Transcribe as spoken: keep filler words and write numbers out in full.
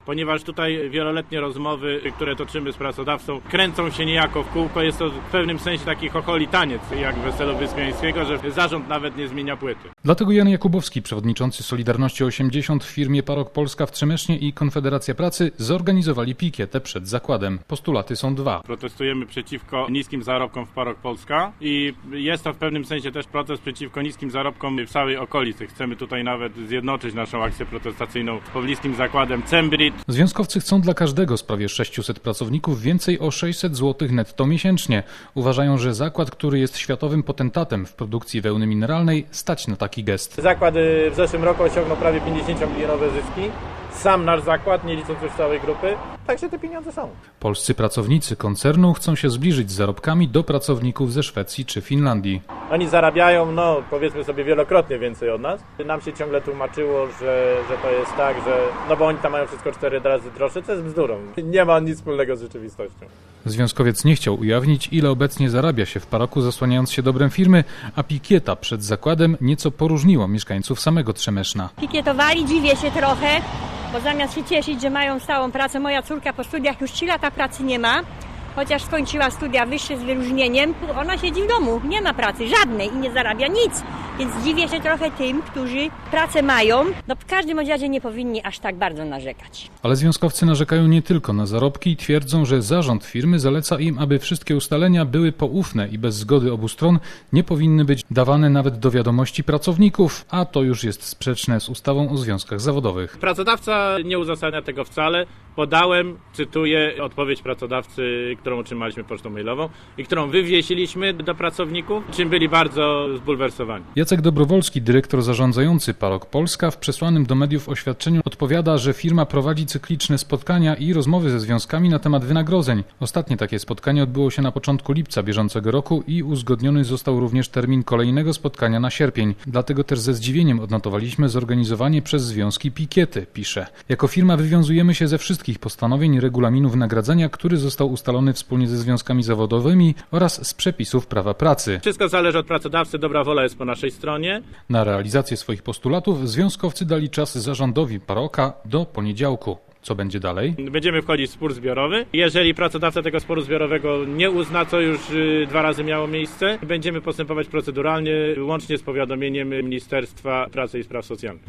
Ponieważ tutaj wieloletnie rozmowy, które toczymy z pracodawcą, kręcą się niejako w kółko. Jest to w pewnym sensie taki chocholi taniec, jak w Weselu Wyspiańskiego, że zarząd nawet nie zmienia płyty. Dlatego Jan Jakubowski, przewodniczący Solidarności osiemdziesiąt w firmie Parok Polska w Trzemesznie i Konfederacja Pracy zorganizowali pikietę przed zakładem. Postulaty są dwa. Protestujemy przeciwko niskim zarobkom w Parok Polska i jest to w pewnym sensie też protest przeciwko niskim zarobkom w całej okolicy. Chcemy tutaj nawet zjednoczyć naszą akcję protestacyjną z pobliskim zakładem Cembrit. Związkowcy chcą dla każdego z prawie sześciuset pracowników więcej o sześćset złotych netto miesięcznie. Uważają, że zakład, który jest światowym potentatem w produkcji wełny mineralnej, stać na taki gest. Zakład w zeszłym roku osiągnął prawie pięćdziesięciomilionowe zyski. Sam nasz zakład, nie licząc już całej grupy, także te pieniądze są. Polscy pracownicy koncernu chcą się zbliżyć z zarobkami do pracowników ze Szwecji czy Finlandii. Oni zarabiają, no powiedzmy sobie, wielokrotnie więcej od nas. Nam się ciągle tłumaczyło, że, że to jest tak, że no bo oni tam mają wszystko cztery razy droższe, co jest bzdurą. Nie ma nic wspólnego z rzeczywistością. Związkowiec nie chciał ujawnić, ile obecnie zarabia się w Paroku, zasłaniając się dobrem firmy, a pikieta przed zakładem nieco poróżniła mieszkańców samego Trzemeszna. Pikietowali, dziwię się trochę, bo zamiast się cieszyć, że mają stałą pracę, moja córka po studiach już trzy lata pracy nie ma, chociaż skończyła studia wyższe z wyróżnieniem, ona siedzi w domu, nie ma pracy żadnej i nie zarabia nic, więc dziwię się trochę tym, którzy pracę mają, no w każdym razie nie powinni aż tak bardzo narzekać. Ale związkowcy narzekają nie tylko na zarobki i twierdzą, że zarząd firmy zaleca im, aby wszystkie ustalenia były poufne i bez zgody obu stron nie powinny być dawane nawet do wiadomości pracowników, a to już jest sprzeczne z ustawą o związkach zawodowych. Pracodawca nie uzasadnia tego wcale. Podałem, cytuję, odpowiedź pracodawcy, którą otrzymaliśmy pocztą mailową i którą wywiesiliśmy do pracowników, czym byli bardzo zbulwersowani. Jacek Dobrowolski, dyrektor zarządzający Parok Polska, w przesłanym do mediów oświadczeniu odpowiada, że firma prowadzi cykliczne spotkania i rozmowy ze związkami na temat wynagrodzeń. Ostatnie takie spotkanie odbyło się na początku lipca bieżącego roku i uzgodniony został również termin kolejnego spotkania na sierpień. Dlatego też ze zdziwieniem odnotowaliśmy zorganizowanie przez związki pikiety, pisze. Jako firma wywiązujemy się ze wszystkich postanowień regulaminu wynagradzania, który został ustalony wspólnie ze związkami zawodowymi oraz z przepisów prawa pracy. Wszystko zależy od pracodawcy, dobra wola jest po naszej stronie. Na realizację swoich postulatów związkowcy dali czas zarządowi Paroka do poniedziałku. Co będzie dalej? Będziemy wchodzić w spór zbiorowy. Jeżeli pracodawca tego sporu zbiorowego nie uzna, co już dwa razy miało miejsce, będziemy postępować proceduralnie, łącznie z powiadomieniem Ministerstwa Pracy i Spraw Socjalnych.